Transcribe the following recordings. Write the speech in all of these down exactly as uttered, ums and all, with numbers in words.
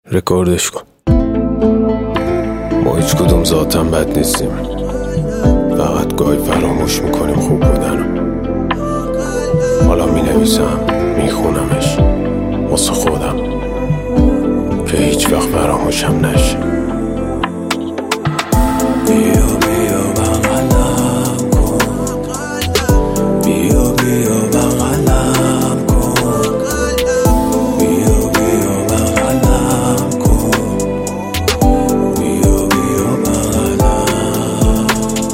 رکوردش کن. ما هیچ کدوم ذاتم بد نیستیم، فقط گاهی فراموش میکنیم خوب بودن. حالا می نویسم می خونمش واسه خودم که هیچ وقت فراموشم نشه. بیا بیا بغلم کن، بیا بیا بغلم کن، بیا بیا بغلم کن، بیا بیا بغلم.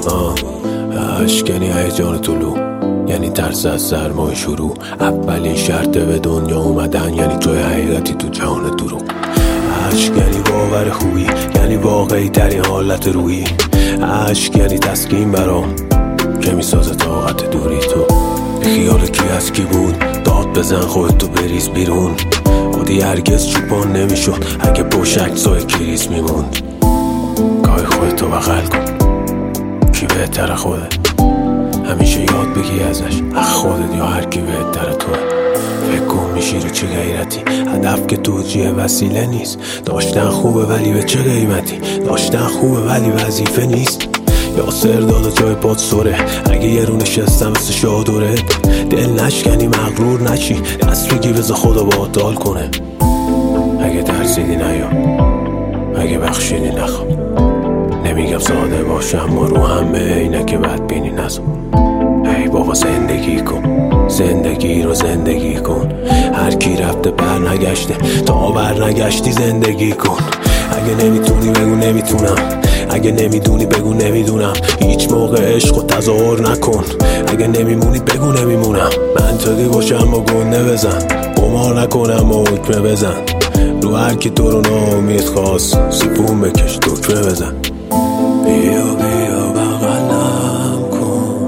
آه اشکنی هیجان طلوع یعنی ترس از سرمای شروع. اولین شرطه به دنیا اومدن یعنی توی حقیقتی تو جهان درو. عشق یعنی باور خوبی، یعنی واقعی ترین حالت روحی. عشق یعنی تسکین برام که میسازه طاقت دوری. تو خیال کی از کی بود؟ داد بزن خودتو بریز بیرون. عادی هرگز چوپان نمیشد اگه پشت عکسای کریس میموند. گاهی خودتو بغل کن، کی بهتر خوده؟ همیشه یاد بگی ازش، اخ خودت یا هر کی بهتر توه. فکر کن میشی رو چه غیرتی، هدف که توجیه وسیله نیست. داشتن خوبه ولی به چه قیمتی؟ داشتن خوبه ولی وظیفه نیست. یا سرداد و جای پاد سره، اگه یه رو نشستم مثل شادورت. دل نشکنی مغرور نشی، دست بگی بذار خدا باهات دال کنه. اگه ترسیدی نیا، اگه بخشیدی نخوا. نمیگم ساده باشه اما رو همه اینه که بدبینی نزا. ای بابا زندگی کن، زندگی رو زندگی کن. هر کی رفته بر نگشته، تا بر نگشتی زندگی کن. اگه نمیتونی بگو نمیتونم، اگه نمیدونی بگو نمیدونم. هیچ موقع عشق و تظاهر نکن، اگه نمیمونی بگو نمیمونم. منطقی باشه اما گنده بزن، قمار نکنم و حکمه بزن. رو هر کی تو رو ناامید خواست سیفون بکش دکمه بزن. بیا بیا بغلم کن،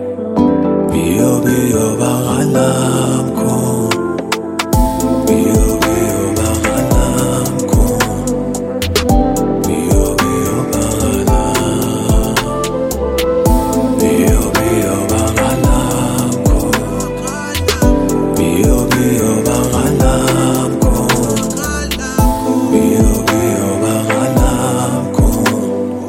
بیا بیا بغلم کن، بیا بیا بغلم کن، بیا بیا بغلم، بیا بیا بغلم کن، بیا بیا بغلم کن، بیا بیا بغلم کن،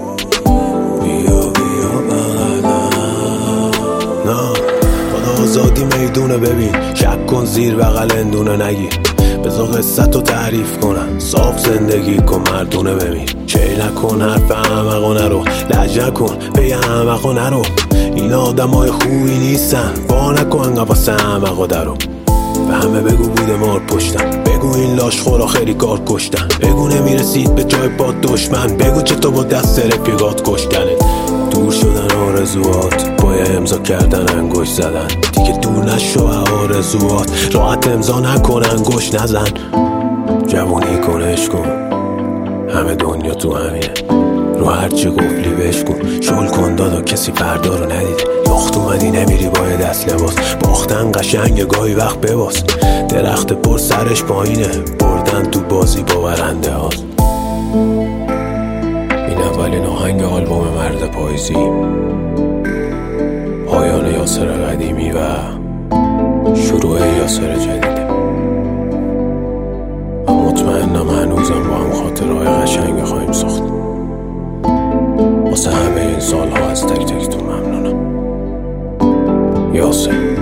بیا بیا بغلم. نه خدا آزادی میدونه، ببین شک کن زیر بغل اندونه نگی. بذار قصت رو تعریف کنم، صاف زندگی کن مردونه ببین. چه نکن حرف احمقا نرو، لج نکن پی احمقا نرو. این آدم های خوبی نیستن، وا نکن قفص احمقا درو. به همه بگو بوده مار پشتم، بگو این لاش خورا خیلی کار کشتن. بگو نمیرسید به جای پاد دشمن، بگو چطور با دست رفیقات کشتنت. دور شدن آرزوات با یه امضا کردن انگوش زدن. دیگه دور نشو آرزوات، راحت امضا نکن انگوش نزن. جوونی کن عشق کن، همه دنیا تو همینه. رو هرچی قفلی بشکن، شل کن دادا کسی فردا رو ندیده. یخت اومدی نمیری با دست لباس، باختن قشنگ گاهی وقت بباس. درخت پر سرش پایینه، بردن تو بازی با برنده هاست. این اولین آهنگ آلبوم مرد پاییزی، پایان یاسر قدیمی و شروع یاسر جدیده. و مطمئنم هنوزم با هم خاطرهای قشنگ خواهیم ساخت. واسه همه این سالها از تک تکتون ممنونم. یاسر.